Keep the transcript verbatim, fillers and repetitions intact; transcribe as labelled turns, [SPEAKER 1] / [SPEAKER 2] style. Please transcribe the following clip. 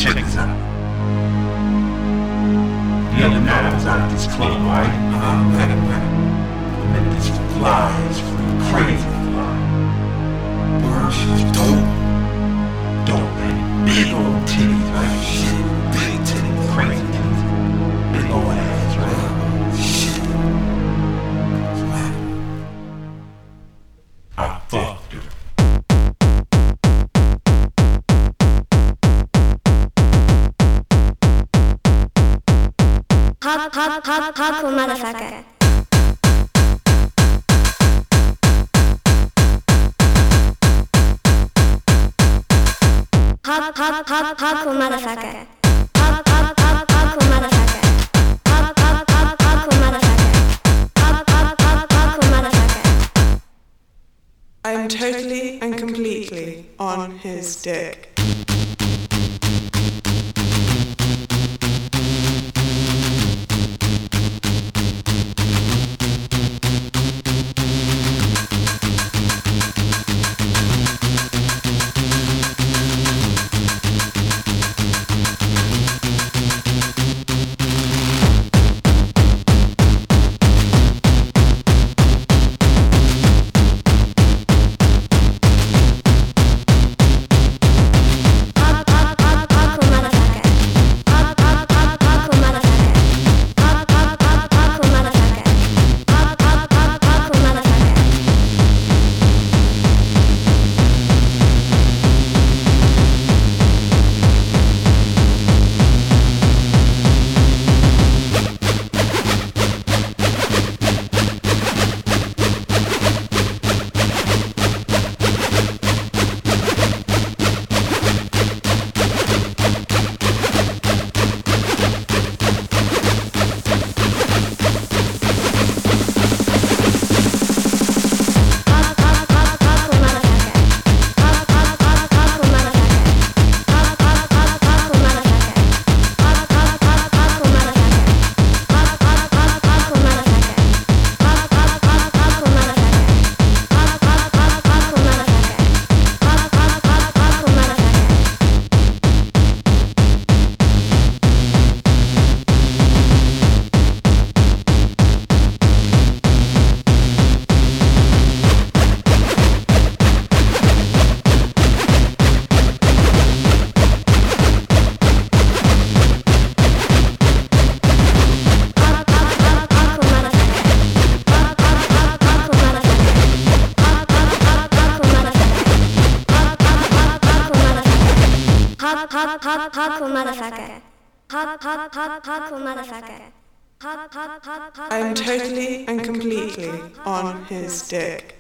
[SPEAKER 1] check this out. The other night I was out at this club, right? Um, and I met this fly, this crazy fly. Girl, she was dope. Dope, man. Big old titties, right? Shit. Big titties, crazy titties. Big old ass, right? Shit. I fucked her.
[SPEAKER 2] Hard, hard, hard, hardcore motherfucker. Hard, hard, hard, hardcore motherfucker. Hard, hard, hard, hardcore motherfucker. Hard, hard, hard, hardcore motherfucker. Hard, hard, hard, hardcore motherfucker.
[SPEAKER 3] I'm totally and completely on his dick.
[SPEAKER 2] Hard, hard, hard, hardcore motherfucker. Hard, hard, hard, hardcore motherfucker. Hard, hard, hard, hard.
[SPEAKER 3] I'm totally and completely on his dick.